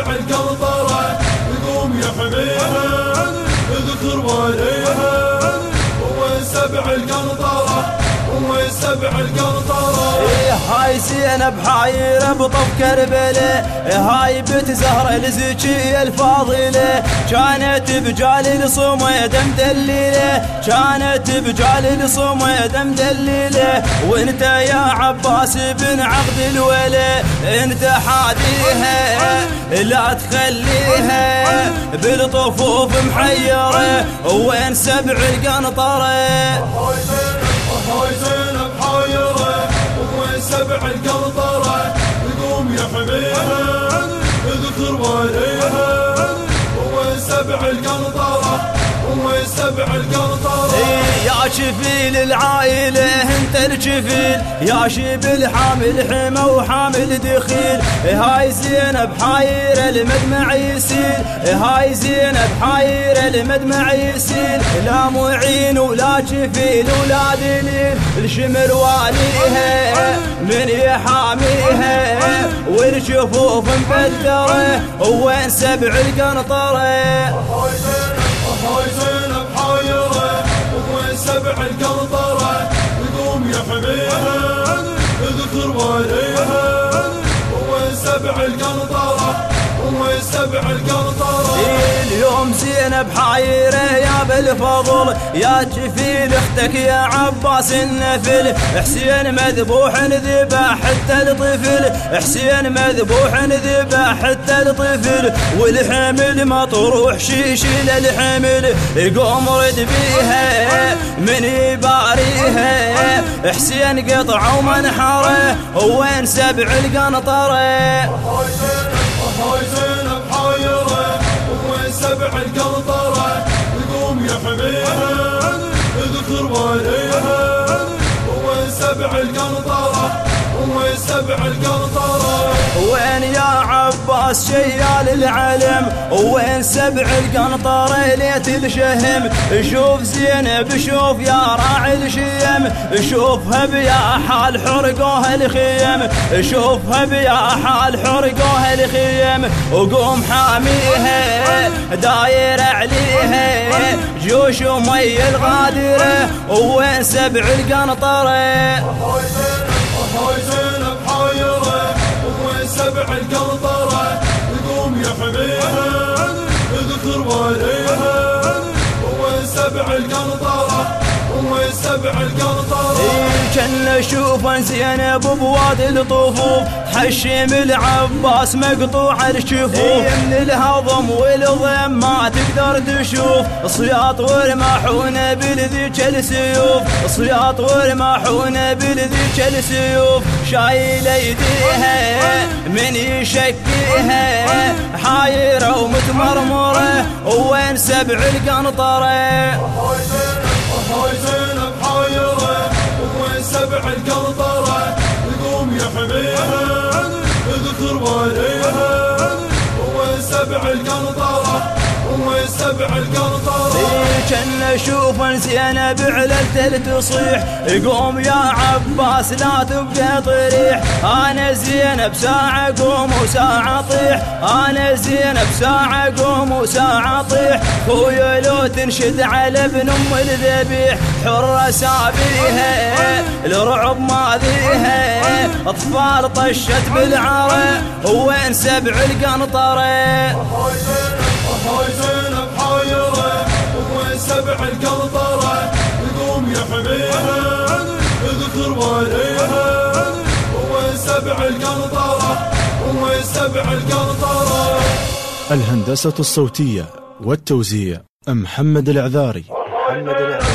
سبع القنطرة يقوم يحميها اذكر واليها. وين سبع القنطرة وين سبع القنطرة. هاي زينب حايرة بطف كربلة، هاي بنت زهرة الزكية الفاضلة، كانت بجال الصميد مدللة، كانت بجال الصميد مدللة. وانت يا عباس بن عبد الولي انت حاديها لا تخليها بالطفوف محيرة. وين سبع القنطرة. هاي زينب حايرة وين سبع القنطرة يقوم يحميها اذكر واليها. وين سبع القنطرة وين سبع القنطرة. يا شفيل العائلة انت الشفيل، يا شبل حامل حمى وحامل دخيل. هاي زينب حايرة المدمع يسيل، هاي زينب حايرة المدمع يسيل. لا معين ولا شفيل ولا دليل، الشمر واليها من يحاميها والشفوف مبدرة. وين سبع القنطرة. هاي زينب حايرة وين سبع القنطرة يقوم يحميها اذكر واليها. وين سبع القنطرة وين سبع القنطرة. اليوم زينب حايرة يا بالفضل، يا جفيل اختك يا عباس النفل. حسين مذبوح ذبح حتى الطفل، حسين مذبوح ذبح حتى الطفل. والحمل مطروح شيشيل الحمل يقوم رد بيها من يباريها. حسين قطع ومنحره. وين سبع القنطرة. هاي زينب حايرة وين سبع القنطرة يقوم يحميها اذكر واليها. وين سبع القنطرة وين سبع القنطرة. وين يا عباس شيال العلم. وين سبع القنطرة ليت الشهم. شوف زينب شوف يا راعي الشيم، شوفها بيا حال حرقوها الخيم، شوفها بيا حال حرقوها الخيم. وقوم حاميها داير عليها جوش ومي الغادرة. وين سبع القنطرة. هاي زينب حايرة وين سبع القنطرة يقوم يحميها اذكر واليها. وين سبع القنطرة وين سبع القنطرة. كان اشوف زينب بوادي الطفوف، حشيم العباس مقطوع الشفوف. من الهضم والضم ما تقدر تشوف، صياط ورماحون بلذيك السيوف، صياط ورماحون بلذيك السيوف. شايل ايديها من يشكيها حايرة ومتمرمرة. وين سبع القنطرة. هاي زينب حايرة وين سبع القنطرة يقوم يحميها اذكر واليها. وين سبع القنطرة وين سبع القنطرة. كان اشوف زينب على تصيح. يقوم يا عباس لا تبقى طريح. انا زينب ساعة قوم وساعة طيح، انا زينب ساعة قوم وساعة طيح. خويا لو تنشد على ابن ام الذبيح، حرة سابيها الرعب ماذيها. اطفال طشت بالعرى. وين سبع القنطرة. هاي زينب حايرة وين سبع القنطرة يقوم يحميها اذكر واليها. وين سبع القنطرة وين سبع القنطرة. الهندسة الصوتية والتوزيع محمد العذاري. هاي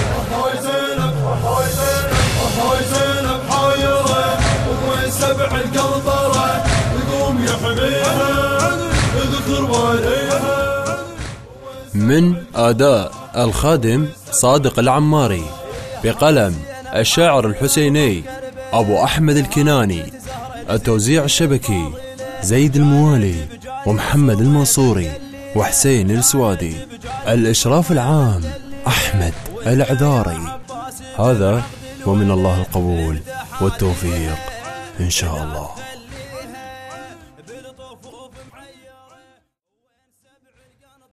زينب حايرة وين سبع القنطرة يقوم يحميها اذكر واليها. من أداء الخادم صادق العماري، بقلم الشاعر الحسيني أبو أحمد الكناني، التوزيع الشبكي زيد الموالي ومحمد المنصوري وحسين السوادي، الإشراف العام أحمد العذاري. هذا ومن الله القبول والتوفيق إن شاء الله.